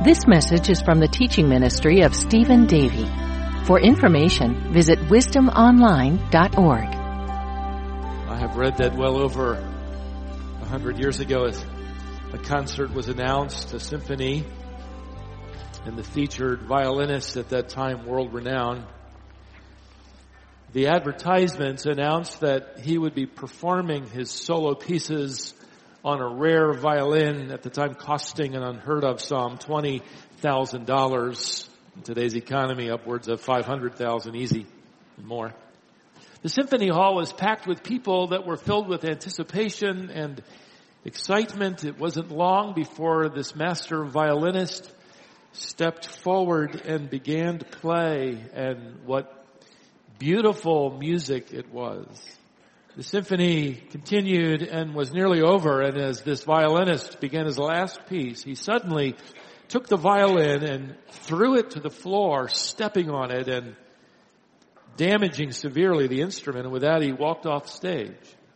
This message is from the teaching ministry of Stephen Davey. For information, visit wisdomonline.org. I have read that well over 100 years ago, a concert was announced, a symphony, and the featured violinist at that time, world-renowned. The advertisements announced that he would be performing his solo pieces on a rare violin, at the time costing an unheard of sum, $20,000. In today's economy, upwards of $500,000 easy and more. The symphony hall was packed with people that were filled with anticipation and excitement. It wasn't long before this master violinist stepped forward and began to play, and what beautiful music it was. The symphony continued and was nearly over, and as this violinist began his last piece, he suddenly took the violin and threw it to the floor, stepping on it and damaging severely the instrument, and with that he walked off stage.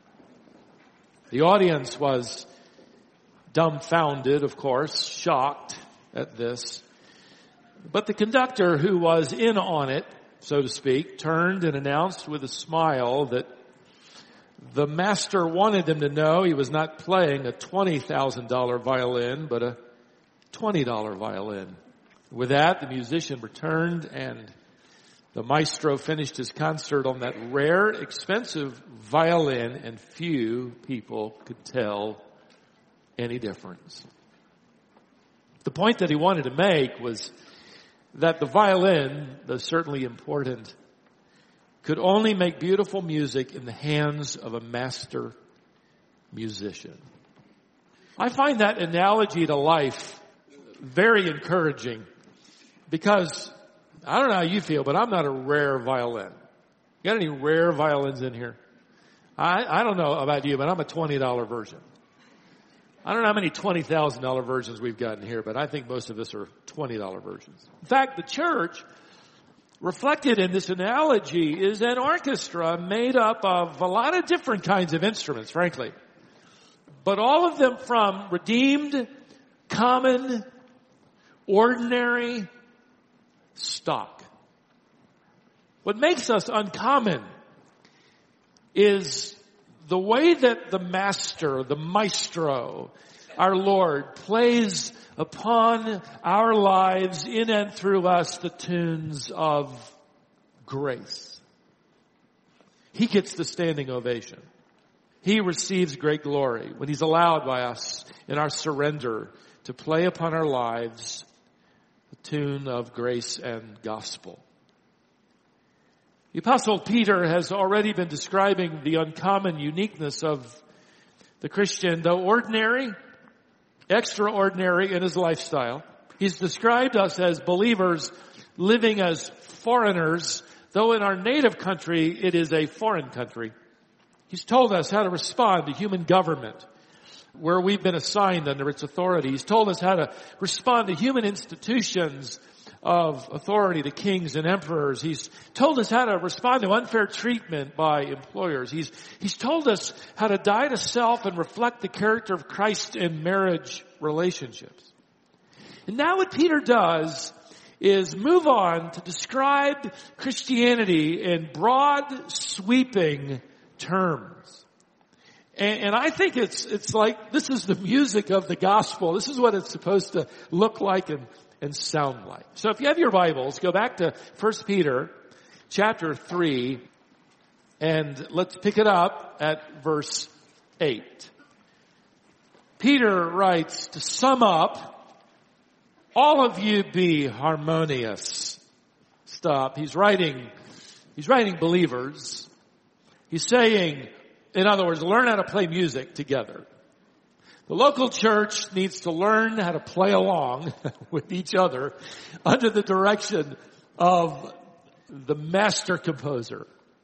The audience was dumbfounded, of course, shocked at this. But the conductor, who was in on it, so to speak, turned and announced with a smile that the master wanted them to know he was not playing a $20,000 violin, but a $20 violin. With that, the musician returned, and the maestro finished his concert on that rare, expensive violin, and few people could tell any difference. The point that he wanted to make was that the violin, though certainly important, could only make beautiful music in the hands of a master musician. I find that analogy to life very encouraging, because I don't know how you feel, but I'm not a rare violin. You got any rare violins in here? I don't know about you, but I'm a $20 version. I don't know how many $20,000 versions we've got in here, but I think most of us are $20 versions. In fact, the church, reflected in this analogy, is an orchestra made up of a lot of different kinds of instruments, frankly. But all of them from redeemed, common, ordinary stock. What makes us uncommon is the way that the master, the maestro, our Lord, plays upon our lives, in and through us, the tunes of grace. He gets the standing ovation. He receives great glory when He's allowed by us in our surrender to play upon our lives the tune of grace and gospel. The Apostle Peter has already been describing the uncommon uniqueness of the Christian, though ordinary, extraordinary in his lifestyle. He's described us as believers living as foreigners, though in our native country it is a foreign country. He's told us how to respond to human government, where we've been assigned under its authority. He's told us how to respond to human institutions of authority, to kings and emperors. He's told us how to respond to unfair treatment by employers. He's told us how to die to self and reflect the character of Christ in marriage relationships. And now what Peter does is move on to describe Christianity in broad, sweeping terms. And I think it's like this is the music of the gospel. This is what it's supposed to look like and sound like. So if you have your Bibles, go back to 1 Peter chapter 3, and let's pick it up at verse 8. Peter writes, to sum up, all of you be harmonious. Stop. He's writing believers. He's saying, in other words, learn how to play music together. The local church needs to learn how to play along with each other under the direction of the master composer.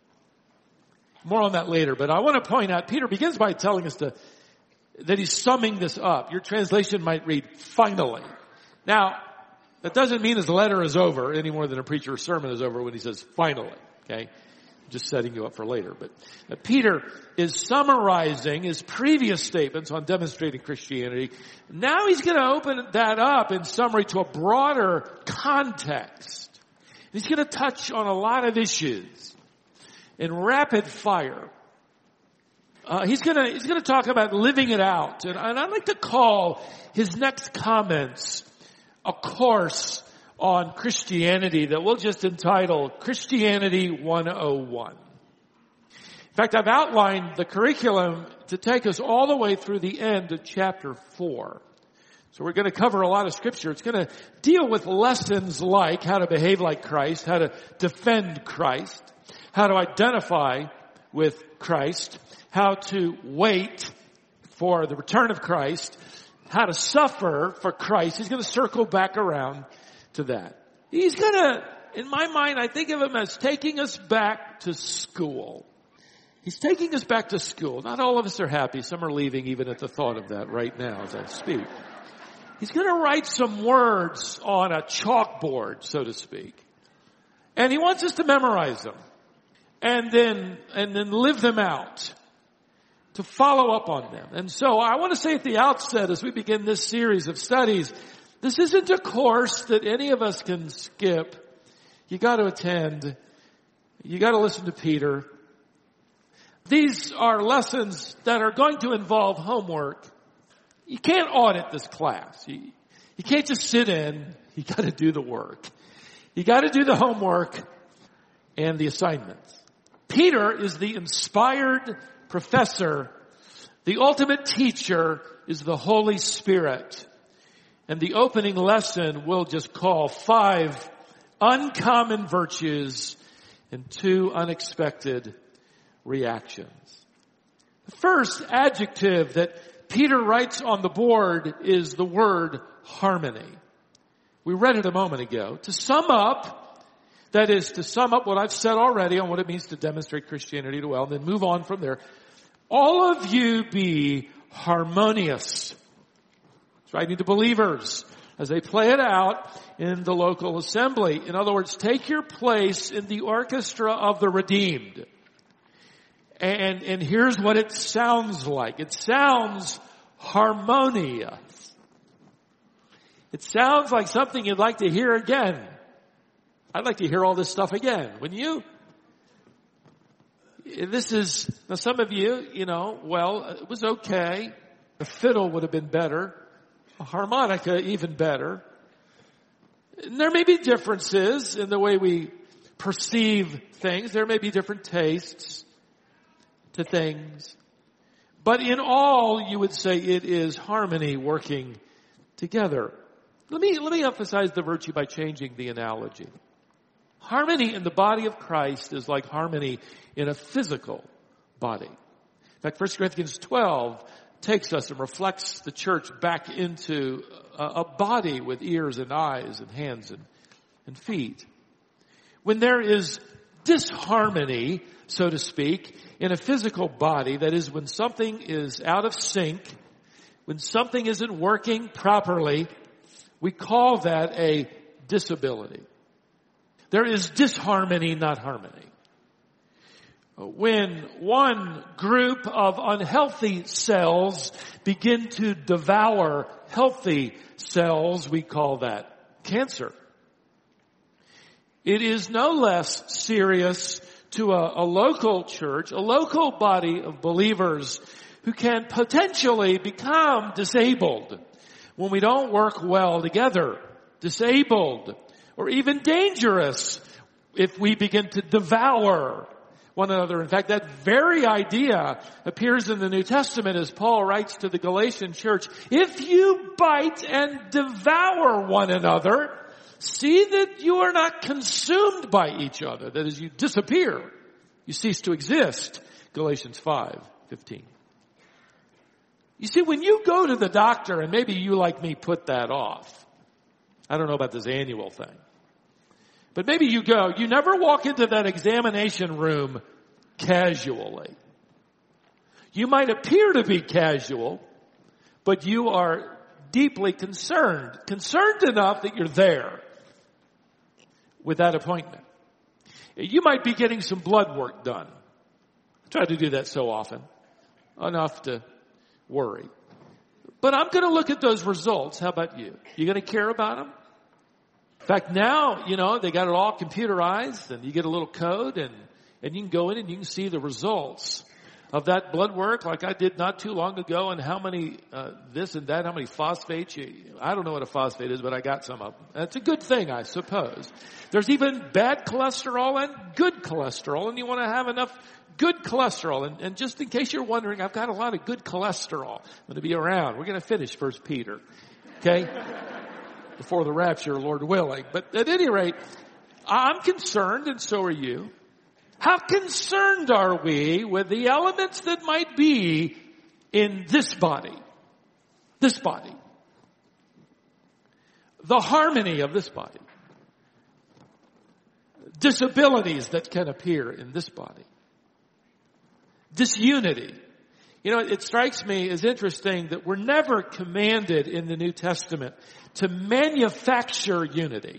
More on that later, but I want to point out, Peter begins by telling us that he's summing this up. Your translation might read, finally. Now, that doesn't mean his letter is over any more than a preacher's sermon is over when he says finally, okay? Just setting you up for later. But Peter is summarizing his previous statements on demonstrating Christianity. Now he's going to open that up in summary to a broader context. He's going to touch on a lot of issues in rapid fire. He's going to talk about living it out. And I'd like to call his next comments a course on Christianity that we'll just entitle Christianity 101. In fact, I've outlined the curriculum to take us all the way through the end of chapter 4. So we're going to cover a lot of scripture. It's going to deal with lessons like how to behave like Christ, how to defend Christ, how to identify with Christ, how to wait for the return of Christ, how to suffer for Christ. He's going to circle back around to that. He's going to, in my mind, I think of him as taking us back to school. He's taking us back to school. Not all of us are happy. Some are leaving even at the thought of that right now as I speak. He's going to write some words on a chalkboard, so to speak. And he wants us to memorize them. And then live them out. To follow up on them. And so I want to say at the outset as we begin this series of studies, this isn't a course that any of us can skip. You got to attend. You got to listen to Peter. These are lessons that are going to involve homework. You can't audit this class. You can't just sit in. You got to do the work. You got to do the homework and the assignments. Peter is the inspired professor. The ultimate teacher is the Holy Spirit. And the opening lesson we'll just call 5 uncommon virtues and 2 unexpected reactions. The first adjective that Peter writes on the board is the word harmony. We read it a moment ago. To sum up, that is to sum up what I've said already on what it means to demonstrate Christianity well, and then move on from there. All of you be harmonious. It's writing to believers as they play it out in the local assembly. In other words, take your place in the orchestra of the redeemed. And here's what it sounds like. It sounds harmonious. It sounds like something you'd like to hear again. I'd like to hear all this stuff again. Wouldn't you? This is, now some of you, well, it was okay. A fiddle would have been better. A harmonica even better. And there may be differences in the way we perceive things. There may be different tastes to things. But in all, you would say it is harmony working together. Let me emphasize the virtue by changing the analogy. Harmony in the body of Christ is like harmony in a physical body. In fact, 1 Corinthians 12 takes us and reflects the church back into a body with ears and eyes and hands and feet. When there is disharmony, so to speak, in a physical body, that is when something is out of sync, when something isn't working properly, we call that a disability. There is disharmony, not harmony. When one group of unhealthy cells begin to devour healthy cells, we call that cancer. It is no less serious to a local church, a local body of believers who can potentially become disabled when we don't work well together. Disabled or even dangerous if we begin to devour one another. In fact, that very idea appears in the New Testament as Paul writes to the Galatian church. If you bite and devour one another, see that you are not consumed by each other. That is, you disappear. You cease to exist. Galatians 5:15. You see, when you go to the doctor, and maybe you like me put that off. I don't know about this annual thing. But maybe you go, you never walk into that examination room casually. You might appear to be casual, but you are deeply concerned enough that you're there with that appointment. You might be getting some blood work done. I try to do that so often, enough to worry. But I'm going to look at those results. How about you? You going to care about them? In fact, now, they got it all computerized, and you get a little code, and you can go in and you can see the results of that blood work like I did not too long ago, and how many this and that, how many phosphates. I don't know what a phosphate is, but I got some of them. That's a good thing, I suppose. There's even bad cholesterol and good cholesterol, and you want to have enough good cholesterol. And just in case you're wondering, I've got a lot of good cholesterol. I'm going to be around. We're going to finish 1 Peter. Okay? Before the rapture, Lord willing. But at any rate, I'm concerned, and so are you. How concerned are we with the elements that might be in this body? This body. The harmony of this body. Disabilities that can appear in this body. Disunity. It strikes me as interesting that we're never commanded in the New Testament to manufacture unity.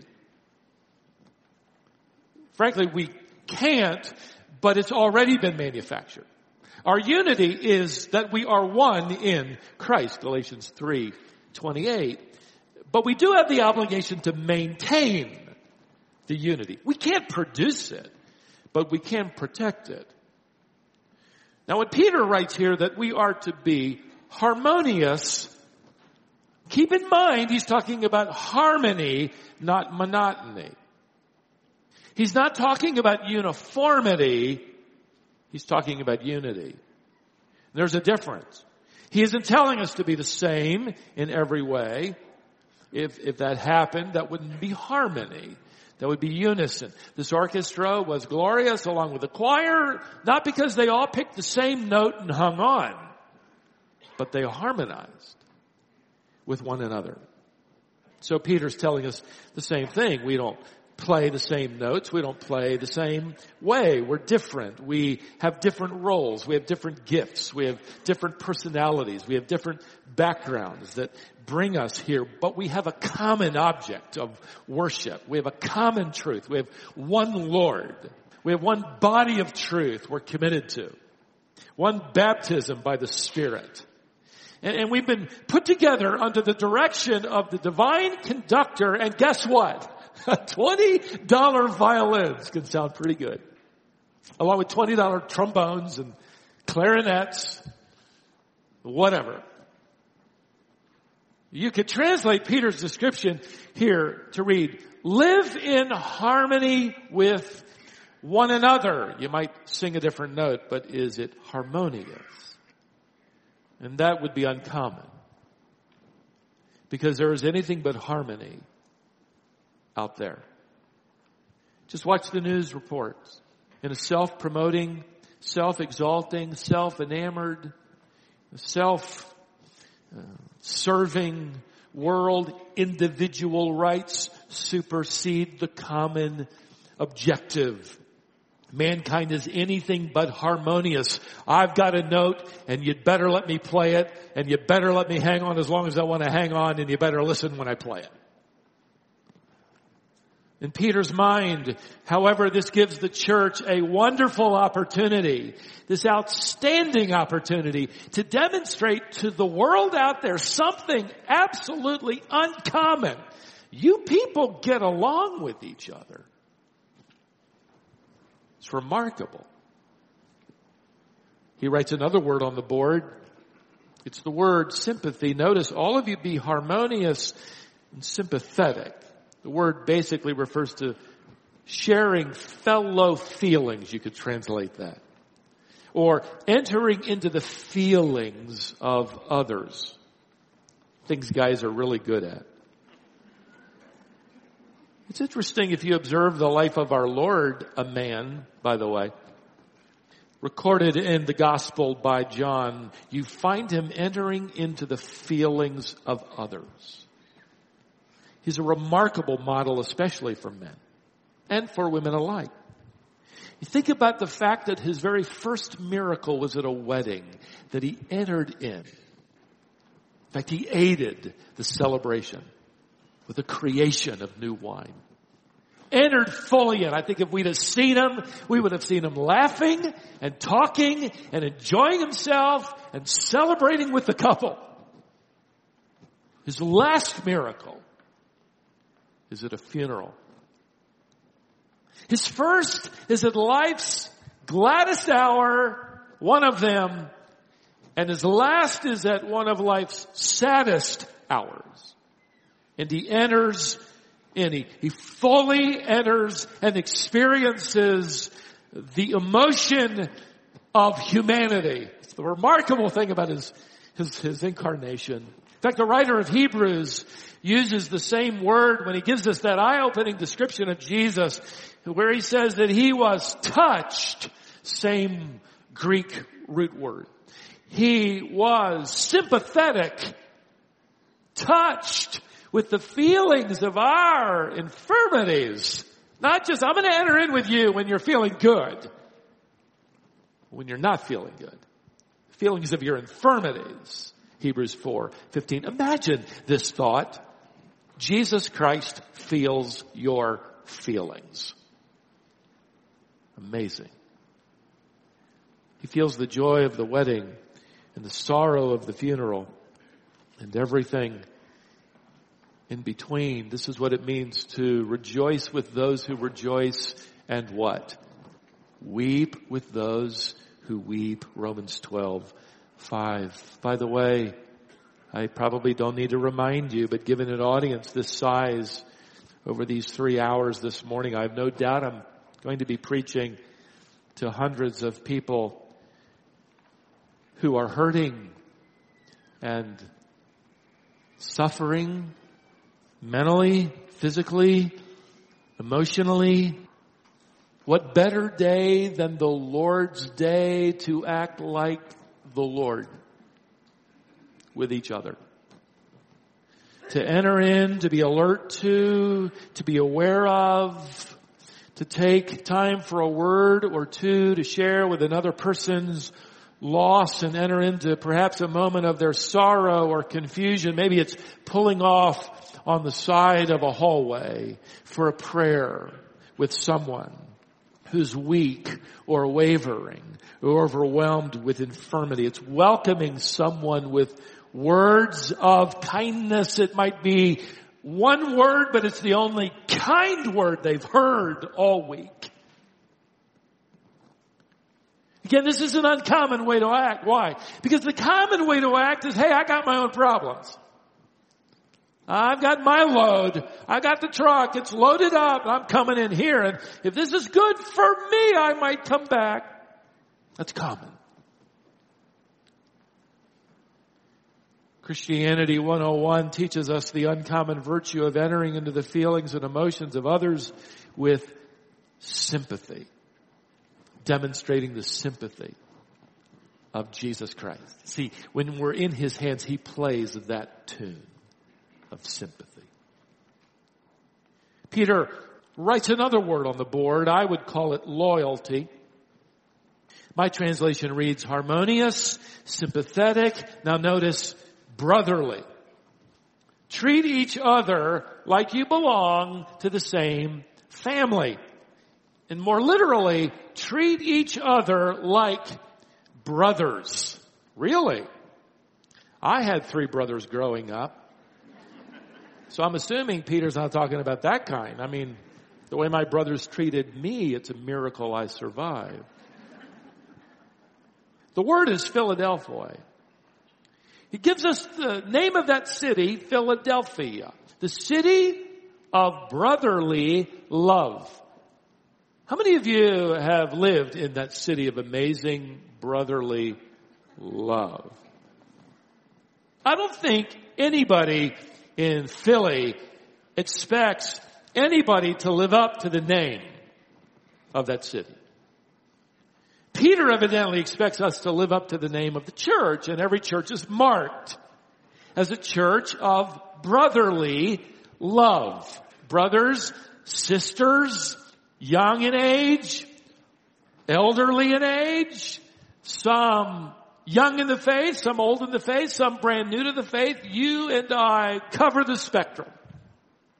Frankly, we can't, but it's already been manufactured. Our unity is that we are one in Christ, Galatians 3:28. But we do have the obligation to maintain the unity. We can't produce it, but we can protect it. Now, when Peter writes here that we are to be harmonious, keep in mind he's talking about harmony, not monotony. He's not talking about uniformity. He's talking about unity. There's a difference. He isn't telling us to be the same in every way. If that happened, that wouldn't be harmony. That would be unison. This orchestra was glorious along with the choir, not because they all picked the same note and hung on, but they harmonized with one another. So Peter's telling us the same thing. We don't play the same notes. We don't play the same way. We're different. We have different roles. We have different gifts. We have different personalities. We have different backgrounds that bring us here. But we have a common object of worship. We have a common truth. We have one Lord. We have one body of truth we're committed to. One baptism by the Spirit. And we've been put together under the direction of the divine conductor. And guess what? $20 violins can sound pretty good. Along with $20 trombones and clarinets, whatever. You could translate Peter's description here to read, live in harmony with one another. You might sing a different note, but is it harmonious? And that would be uncommon. Because there is anything but harmony out there. Just watch the news reports. In a self-promoting, self-exalting, self-enamored, self-serving world, individual rights supersede the common objective. Mankind is anything but harmonious. I've got a note, and you'd better let me play it, and you better let me hang on as long as I want to hang on, and you better listen when I play it. In Peter's mind, however, this gives the church a wonderful opportunity, this outstanding opportunity to demonstrate to the world out there something absolutely uncommon. You people get along with each other. It's remarkable. He writes another word on the board. It's the word sympathy. Notice all of you be harmonious and sympathetic. The word basically refers to sharing fellow feelings. You could translate that. Or entering into the feelings of others. Things guys are really good at. It's interesting if you observe the life of our Lord, a man, by the way, recorded in the Gospel by John, you find him entering into the feelings of others. He's a remarkable model, especially for men and for women alike. You think about the fact that his very first miracle was at a wedding that he entered in. In fact, he aided the celebration with the creation of new wine. entered fully in. I think if we'd have seen him, we would have seen him laughing and talking and enjoying himself and celebrating with the couple. His last miracle is at a funeral. His first is at life's gladdest hour, one of them, and his last is at one of life's saddest hours. And he enters in, he fully enters and experiences the emotion of humanity. It's the remarkable thing about his incarnation. In fact, the writer of Hebrews uses the same word when he gives us that eye-opening description of Jesus, where he says that he was touched, same Greek root word. He was sympathetic, touched with the feelings of our infirmities. Not just, I'm going to enter in with you when you're feeling good. When you're not feeling good. Feelings of your infirmities. Hebrews 4:15. Imagine this thought. Jesus Christ feels your feelings. Amazing. He feels the joy of the wedding and the sorrow of the funeral and everything in between. This is what it means to rejoice with those who rejoice and what? Weep with those who weep. Romans 12:5. By the way, I probably don't need to remind you, but given an audience this size over these 3 hours this morning, I have no doubt I'm going to be preaching to hundreds of people who are hurting and suffering mentally, physically, emotionally. What better day than the Lord's day to act like the Lord with each other? To enter in, to be alert to be aware of, to take time for a word or two to share with another person's loss and enter into perhaps a moment of their sorrow or confusion. Maybe it's pulling off on the side of a hallway for a prayer with someone who's weak or wavering or overwhelmed with infirmity. It's welcoming someone with words of kindness. It might be one word, but it's the only kind word they've heard all week. Again, this is an uncommon way to act. Why? Because the common way to act is, hey, I got my own problems. I've got my load. I got the truck. It's loaded up. I'm coming in here. And if this is good for me, I might come back. That's common. Christianity 101 teaches us the uncommon virtue of entering into the feelings and emotions of others with sympathy. Demonstrating the sympathy of Jesus Christ. See, when we're in His hands, He plays that tune of sympathy. Peter writes another word on the board. I would call it loyalty. My translation reads harmonious, sympathetic. Now notice brotherly. Treat each other like you belong to the same family. And more literally, treat each other like brothers. Really? I had 3 brothers growing up. So I'm assuming Peter's not talking about that kind. I mean, the way my brothers treated me, it's a miracle I survived. The word is Philadelphia. He gives us the name of that city, Philadelphia. The city of brotherly love. How many of you have lived in that city of amazing brotherly love? I don't think anybody in Philly expects anybody to live up to the name of that city. Peter evidently expects us to live up to the name of the church, and every church is marked as a church of brotherly love. Brothers, sisters, young in age, elderly in age, some young in the faith, some old in the faith, some brand new to the faith. You and I cover the spectrum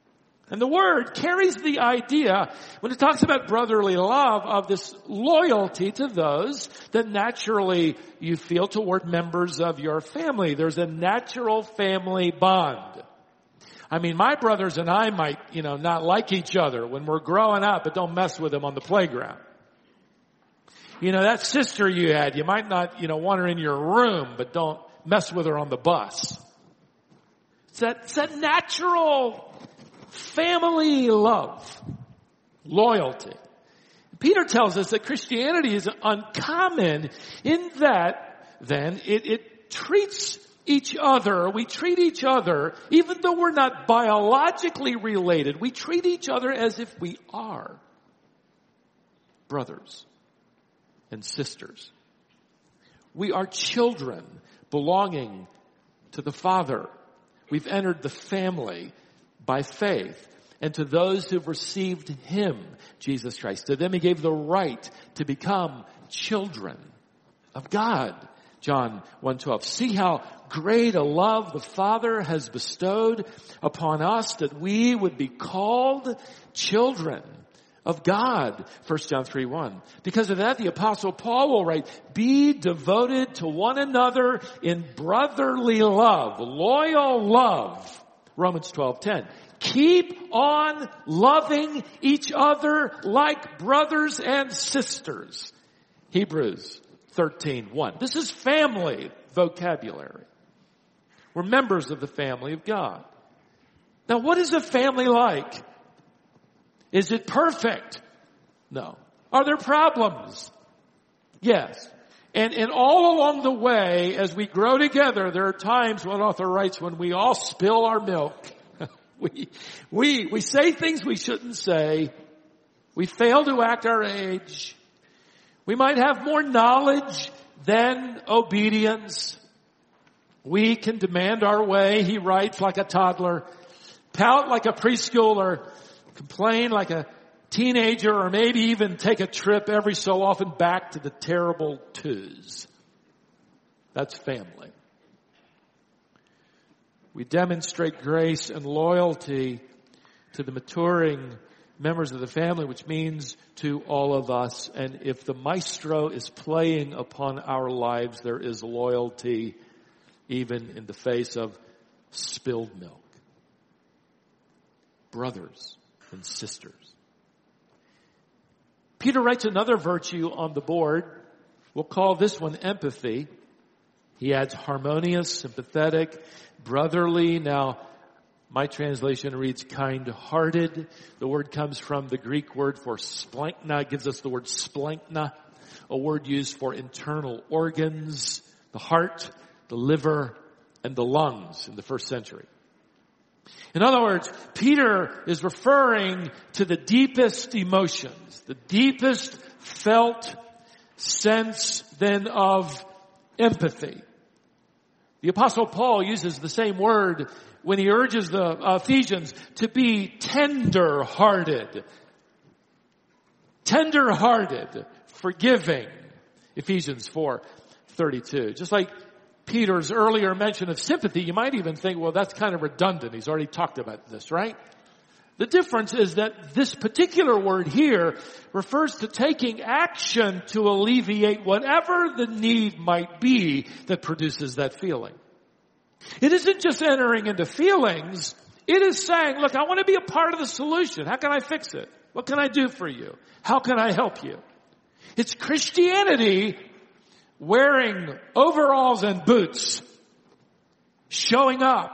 And the word carries the idea, when it talks about brotherly love, of this loyalty to those that naturally you feel toward members of your family. There's a natural family bond. I mean, my brothers and I might, not like each other when we're growing up, but don't mess with them on the playground. That sister you had, you might not, want her in your room, but don't mess with her on the bus. It's that natural family love, loyalty. Peter tells us that Christianity is uncommon in that, then, it treats each other, we treat each other, even though we're not biologically related, we treat each other as if we are brothers and sisters. We are children belonging to the Father. We've entered the family by faith. And to those who've received Him, Jesus Christ, to them He gave the right to become children of God. John 1:12. See how great a love the Father has bestowed upon us that we would be called children of God. 1 John 3:1. Because of that, the Apostle Paul will write, be devoted to one another in brotherly love, loyal love. Romans 12:10. Keep on loving each other like brothers and sisters. Hebrews 13:1. This is family vocabulary. We're members of the family of God. Now, what is a family like? Is it perfect? No. Are there problems? Yes. And all along the way, as we grow together, there are times, one author writes, when we all spill our milk. We say things we shouldn't say. We fail to act our age. We might have more knowledge than obedience. We can demand our way, he writes, like a toddler, pout like a preschooler, complain like a teenager, or maybe even take a trip every so often back to the terrible twos. That's family. We demonstrate grace and loyalty to the maturing members of the family, which means to all of us. And if the maestro is playing upon our lives, there is loyalty even in the face of spilled milk. Brothers and sisters. Peter writes another virtue on the board. We'll call this one empathy. He adds harmonious, sympathetic, brotherly. Now, my translation reads kind-hearted. The word comes from the Greek word for splankna. It gives us the word splankna, a word used for internal organs, the heart, the liver, and the lungs in the first century. In other words, Peter is referring to the deepest emotions, the deepest felt sense then of empathy. The Apostle Paul uses the same word when he urges the Ephesians to be tender-hearted. Tender-hearted, forgiving. Ephesians 4:32. Just like Peter's earlier mention of sympathy, you might even think, well, that's kind of redundant. He's already talked about this, right? The difference is that this particular word here refers to taking action to alleviate whatever the need might be that produces that feeling. It isn't just entering into feelings. It is saying, look, I want to be a part of the solution. How can I fix it? What can I do for you? How can I help you? It's Christianity wearing overalls and boots, showing up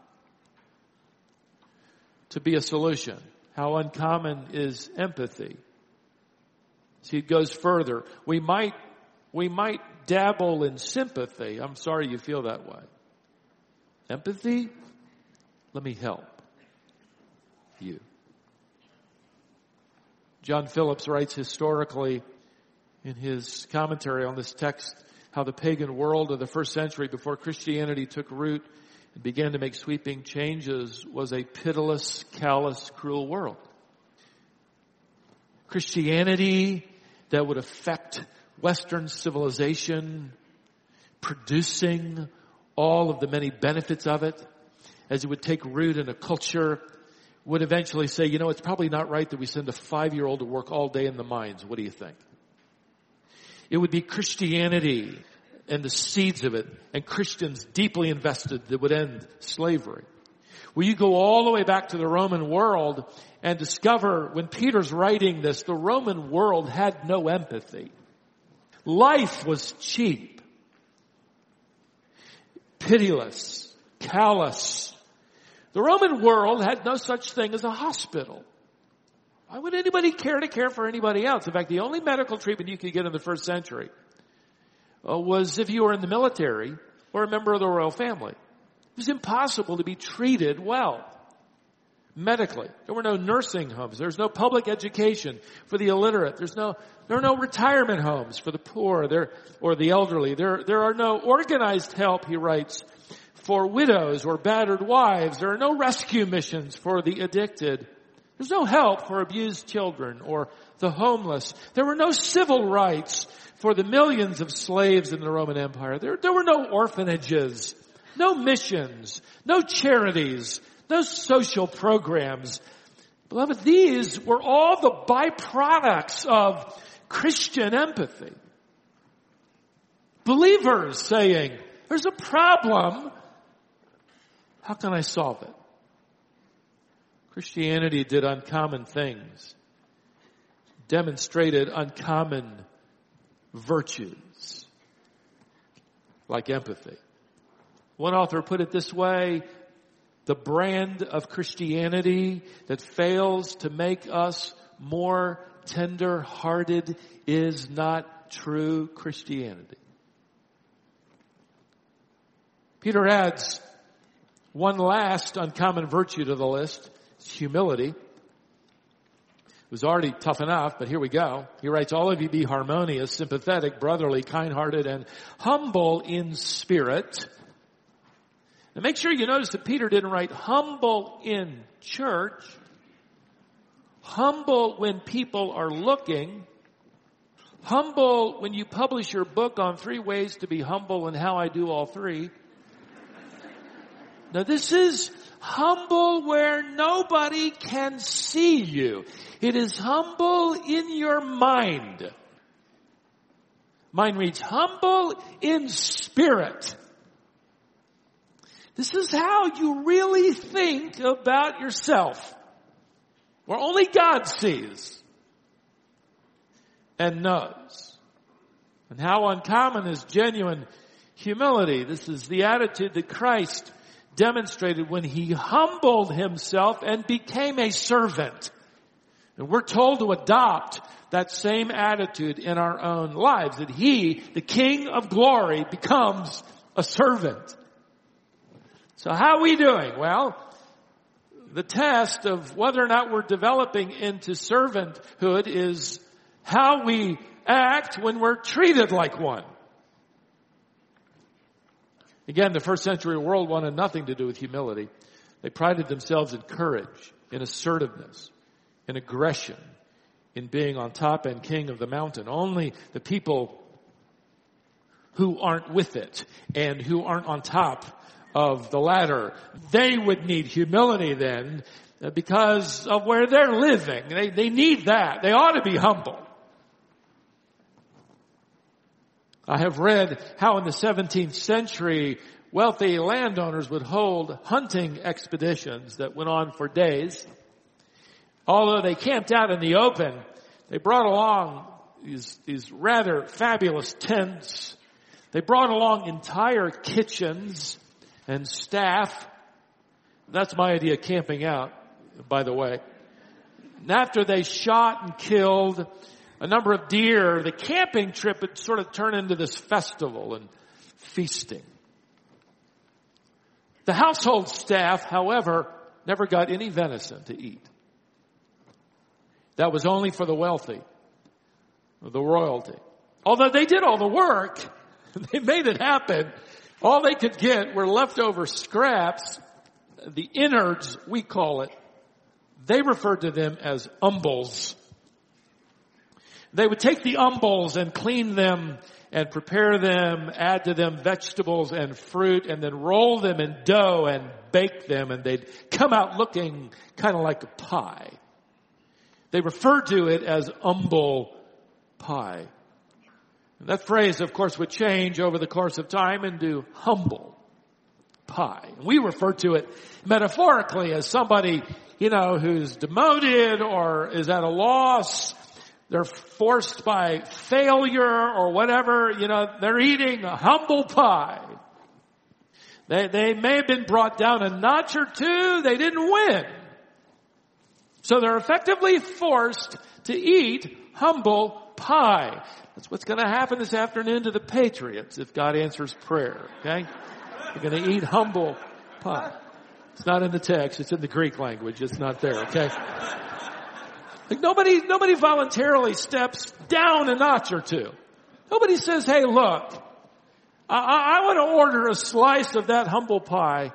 to be a solution. How uncommon is empathy? See, it goes further. We might dabble in sympathy. I'm sorry you feel that way. Empathy? Let me help you. John Phillips writes historically in his commentary on this text how the pagan world of the first century before Christianity took root and began to make sweeping changes was a pitiless, callous, cruel world. Christianity that would affect Western civilization, producing all of the many benefits of it, as it would take root in a culture would eventually say, it's probably not right that we send a 5-year-old to work all day in the mines. What do you think? It would be Christianity and the seeds of it, and Christians deeply invested, that would end slavery. Well, you go all the way back to the Roman world and discover when Peter's writing this, the Roman world had no empathy. Life was cheap, pitiless, callous. The Roman world had no such thing as a hospital. Why would anybody care for anybody else? In fact, the only medical treatment you could get in the first century was if you were in the military or a member of the royal family. It was impossible to be treated well medically. There were no nursing homes. There was no public education for the illiterate. There are no retirement homes for the poor or the elderly. There are no organized help, he writes, for widows or battered wives. There are no rescue missions for the addicted. There's no help for abused children or the homeless. There were no civil rights for the millions of slaves in the Roman Empire. There were no orphanages, no missions, no charities, no social programs. Beloved, these were all the byproducts of Christian empathy. Believers saying, there's a problem. How can I solve it? Christianity did uncommon things, demonstrated uncommon virtues, like empathy. One author put it this way: the brand of Christianity that fails to make us more tender-hearted is not true Christianity. Peter adds one last uncommon virtue to the list. It's humility. It was already tough enough, but here we go. He writes, all of you be harmonious, sympathetic, brotherly, kind-hearted, and humble in spirit. Now make sure you notice that Peter didn't write humble in church. Humble when people are looking. Humble when you publish your book on 3 ways to be humble and how I do all 3. Now this is humble where nobody can see you. It is humble in your mind. Mine reads, humble in spirit. This is how you really think about yourself. Where only God sees and knows. And how uncommon is genuine humility. This is the attitude that Christ demonstrated when he humbled himself and became a servant. And we're told to adopt that same attitude in our own lives, that he, the King of glory, becomes a servant. So how are we doing? Well, the test of whether or not we're developing into servanthood is how we act when we're treated like one. Again, the first century world wanted nothing to do with humility. They prided themselves in courage, in assertiveness, in aggression, in being on top and king of the mountain. Only the people who aren't with it and who aren't on top of the ladder, they would need humility then because of where they're living. They need that. They ought to be humble. I have read how in the 17th century, wealthy landowners would hold hunting expeditions that went on for days. Although they camped out in the open, they brought along these rather fabulous tents. They brought along entire kitchens and staff. That's my idea of camping out, by the way. And after they shot and killed a number of deer, the camping trip would sort of turn into this festival and feasting. The household staff, however, never got any venison to eat. That was only for the wealthy, the royalty. Although they did all the work, they made it happen. All they could get were leftover scraps, the innards, we call it. They referred to them as umbles. They would take the umbels and clean them and prepare them, add to them vegetables and fruit, and then roll them in dough and bake them, and they'd come out looking kind of like a pie. They referred to it as umbel pie. And that phrase, of course, would change over the course of time into humble pie. We refer to it metaphorically as somebody, who's demoted or is at a loss. They're forced by failure or whatever, they're eating a humble pie. They may have been brought down a notch or two. They didn't win. So they're effectively forced to eat humble pie. That's what's going to happen this afternoon to the Patriots if God answers prayer, okay? They're going to eat humble pie. It's not in the text. It's in the Greek language. It's not there, okay? Like nobody voluntarily steps down a notch or two. Nobody says, hey, look, I want to order a slice of that humble pie.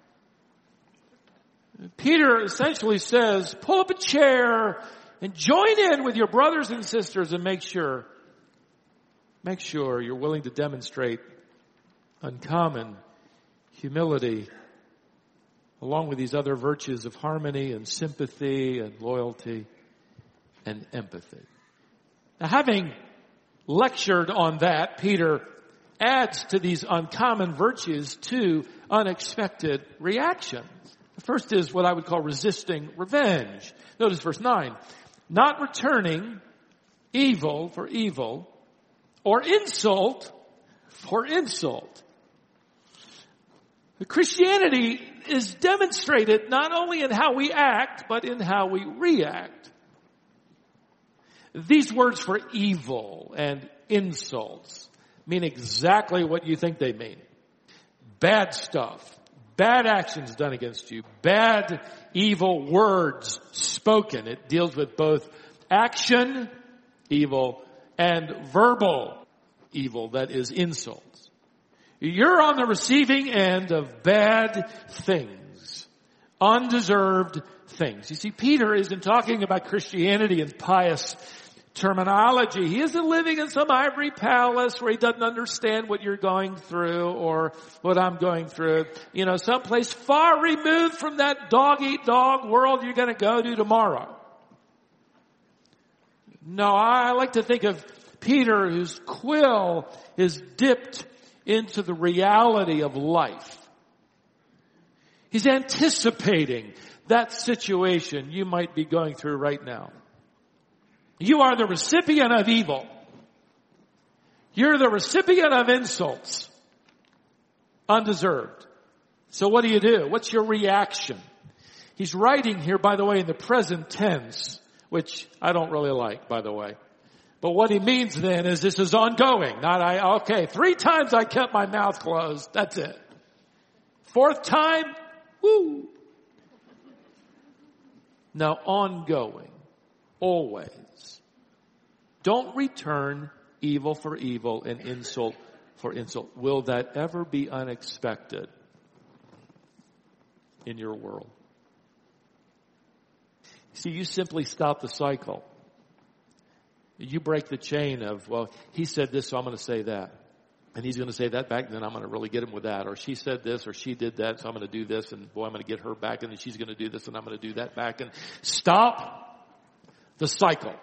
Peter essentially says, pull up a chair and join in with your brothers and sisters and make sure you're willing to demonstrate uncommon humility along with these other virtues of harmony and sympathy and loyalty and empathy. Now, having lectured on that, Peter adds to these uncommon virtues two unexpected reactions. The first is what I would call resisting revenge. Notice verse 9. Not returning evil for evil or insult for insult. Christianity is demonstrated not only in how we act, but in how we react. These words for evil and insults mean exactly what you think they mean. Bad stuff, bad actions done against you, bad, evil words spoken. It deals with both action, evil, and verbal evil, that is insults. You're on the receiving end of bad things, undeserved things. You see, Peter isn't talking about Christianity in pious terminology. He isn't living in some ivory palace where he doesn't understand what you're going through or what I'm going through. Someplace far removed from that dog-eat-dog world you're going to go to tomorrow. No, I like to think of Peter whose quill is dipped into the reality of life. He's anticipating that situation you might be going through right now. You are the recipient of evil. You're the recipient of insults. Undeserved. So what do? What's your reaction? He's writing here, by the way, in the present tense, which I don't really like, by the way. But what he means then is this is ongoing. 3 times I kept my mouth closed. That's it. 4th time, woo. Now ongoing. Always. Don't return evil for evil and insult for insult. Will that ever be unexpected in your world? See, you simply stop the cycle. You break the chain of, well, he said this, so I'm going to say that. And he's going to say that back, and then I'm going to really get him with that. Or she said this, or she did that, so I'm going to do this, and boy, I'm going to get her back, and then she's going to do this, and I'm going to do that back. And stop the cycle.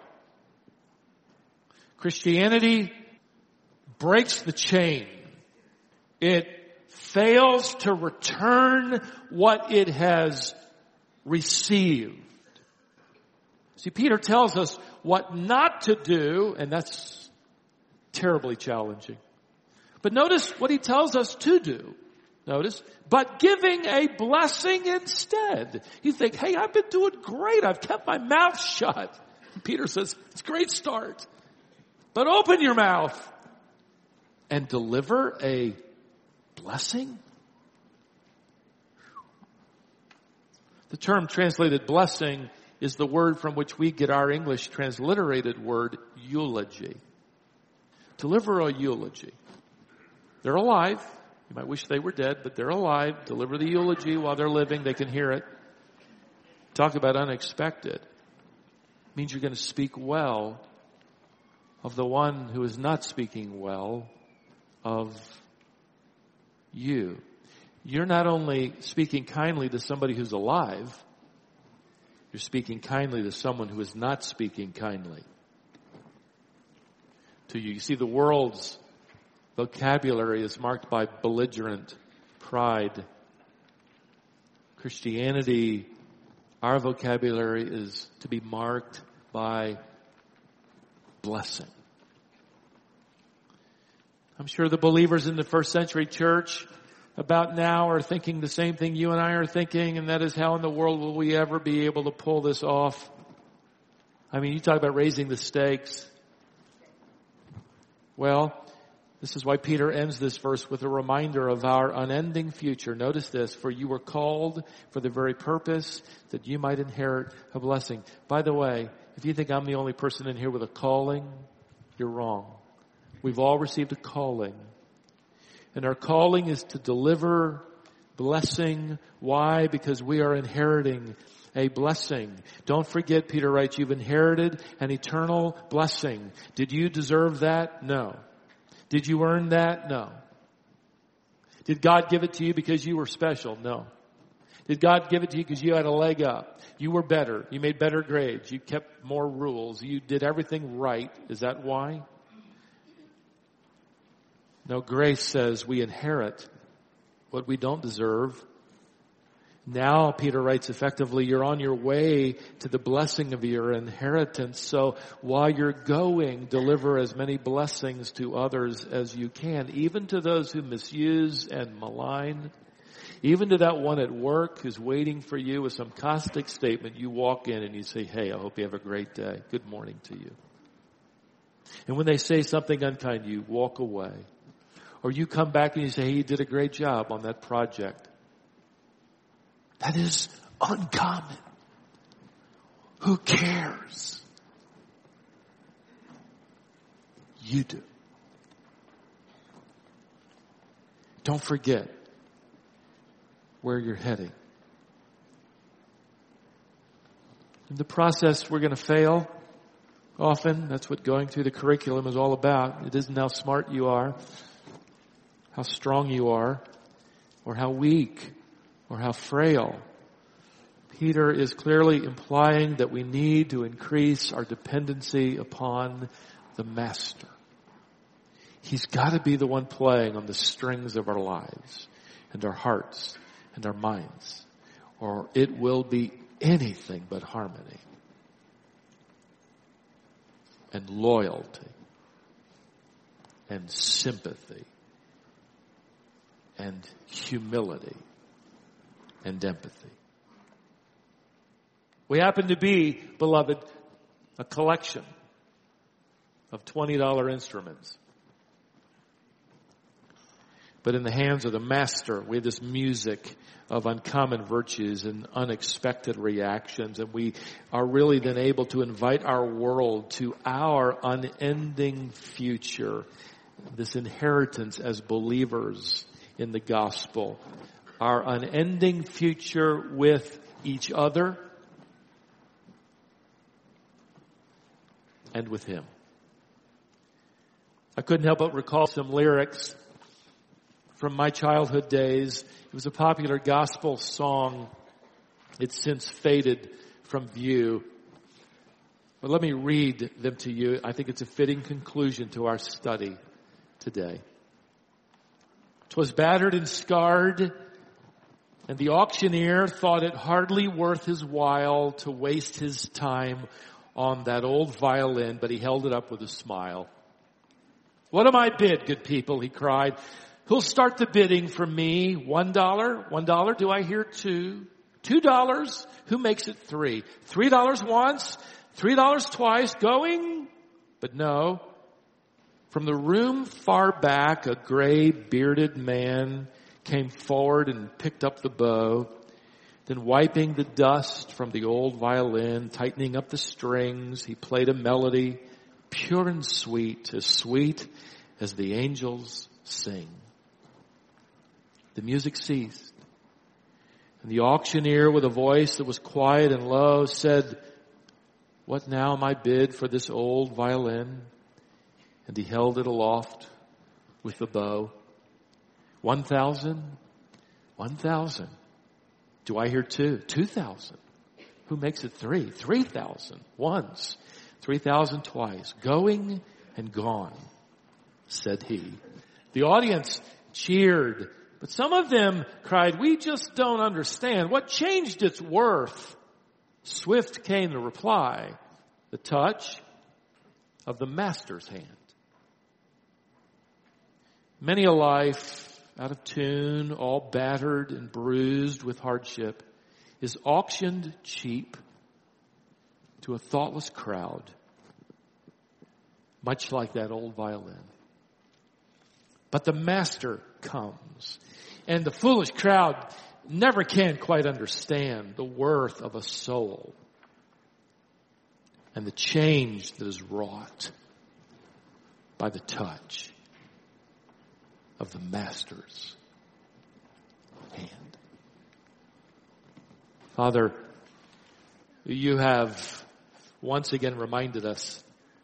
Christianity breaks the chain. It fails to return what it has received. See, Peter tells us what not to do, and that's terribly challenging. But notice what he tells us to do. Notice, but giving a blessing instead. You think, hey, I've been doing great. I've kept my mouth shut. Peter says, it's a great start. But open your mouth and deliver a blessing. The term translated blessing is the word from which we get our English transliterated word eulogy. Deliver a eulogy. They're alive. You might wish they were dead, but they're alive. Deliver the eulogy while they're living. They can hear it. Talk about unexpected. It means you're going to speak well of the one who is not speaking well of you. You're not only speaking kindly to somebody who's alive, you're speaking kindly to someone who is not speaking kindly to you. You see, the world's vocabulary is marked by belligerent pride. Christianity, our vocabulary is to be marked by blessing. I'm sure the believers in the first century church about now are thinking the same thing you and I are thinking, and that is, how in the world will we ever be able to pull this off? I mean, you talk about raising the stakes. Well, this is why Peter ends this verse with a reminder of our unending future. Notice this: for you were called for the very purpose that you might inherit a blessing. By the way, if you think I'm the only person in here with a calling, you're wrong. We've all received a calling. And our calling is to deliver blessing. Why? Because we are inheriting a blessing. Don't forget, Peter writes, you've inherited an eternal blessing. Did you deserve that? No. Did you earn that? No. Did God give it to you because you were special? No. Did God give it to you because you had a leg up? You were better. You made better grades. You kept more rules. You did everything right. Is that why? No, grace says we inherit what we don't deserve. Now, Peter writes effectively, you're on your way to the blessing of your inheritance. So while you're going, deliver as many blessings to others as you can, even to those who misuse and malign. Even to that one at work who's waiting for you with some caustic statement. You walk in and you say, hey, I hope you have a great day. Good morning to you. And when they say something unkind, you walk away. Or you come back and you say, hey, you did a great job on that project. That is uncommon. Who cares? You do. Don't forget where you're heading. In the process, we're going to fail. Often, that's what going through the curriculum is all about. It isn't how smart you are, how strong you are, or how weak, or how frail. Peter is clearly implying that we need to increase our dependency upon the Master. He's got to be the one playing on the strings of our lives and our hearts and our minds, or it will be anything but harmony and loyalty and sympathy and humility and empathy. We happen to be, beloved, a collection of $20 instruments. But in the hands of the Master, we have this music of uncommon virtues and unexpected reactions. And we are really then able to invite our world to our unending future, this inheritance as believers in the gospel, our unending future with each other and with Him. I couldn't help but recall some lyrics from my childhood days. It was a popular gospel song. It's since faded from view. But let me read them to you. I think it's a fitting conclusion to our study today. 'Twas battered and scarred, and the auctioneer thought it hardly worth his while to waste his time on that old violin, but he held it up with a smile. What am I bid, good people, he cried. Who'll start the bidding for me? $1? $1? Do I hear $2? $2? Who makes it $3? $3 once? $3 twice? Going? But no. From the room far back, a gray bearded man came forward and picked up the bow. Then wiping the dust from the old violin, tightening up the strings, he played a melody pure and sweet as the angels sing. The music ceased, and the auctioneer, with a voice that was quiet and low, said, What now my bid for this old violin? And he held it aloft with the bow. 1,000? 1,000. Do I hear 2? 2,000. Who makes it 3? 3,000 once. 3,000 twice. Going and gone, said he. The audience cheered, but some of them cried, we just don't understand. What changed its worth? Swift came the reply, the touch of the master's hand. Many a life out of tune, all battered and bruised with hardship, is auctioned cheap to a thoughtless crowd, much like that old violin. But the master comes, and the foolish crowd never can quite understand the worth of a soul and the change that is wrought by the touch of the master's hand. Father, you have once again reminded us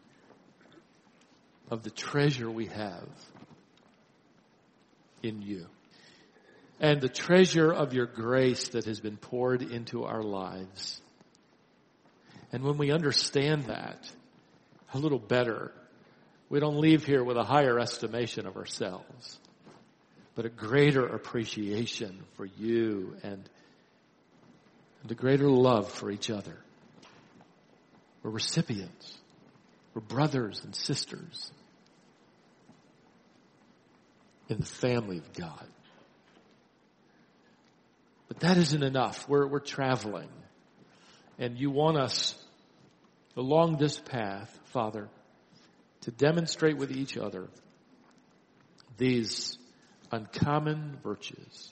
of the treasure we have in you and the treasure of your grace that has been poured into our lives. And when we understand that a little better, we don't leave here with a higher estimation of ourselves, but a greater appreciation for you and a greater love for each other. We're recipients. We're brothers and sisters in the family of God. But that isn't enough. We're traveling. And you want us along this path, Father, to demonstrate with each other these uncommon virtues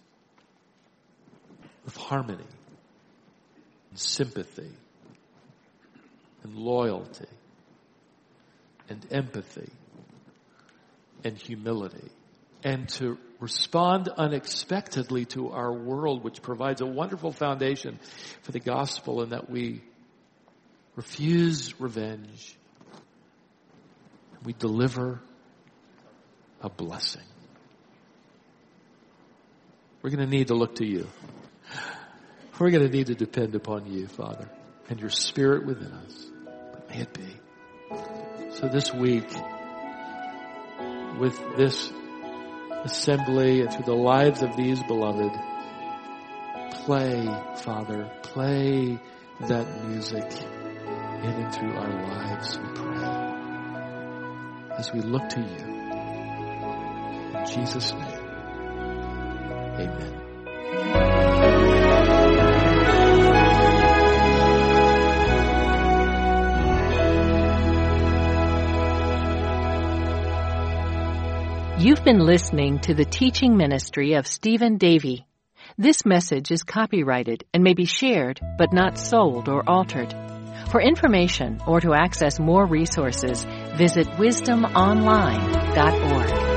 of harmony and sympathy and loyalty and empathy and humility, and to respond unexpectedly to our world, which provides a wonderful foundation for the gospel, and that we refuse revenge. We deliver a blessing. We're going to need to look to you. We're going to need to depend upon you, Father, and your Spirit within us. But may it be. So this week, with this assembly and through the lives of these beloved, play, Father, play that music in and through our lives, we pray, as we look to you. In Jesus' name, amen. You've been listening to the teaching ministry of Stephen Davey. This message is copyrighted and may be shared, but not sold or altered. For information or to access more resources, visit wisdomonline.org.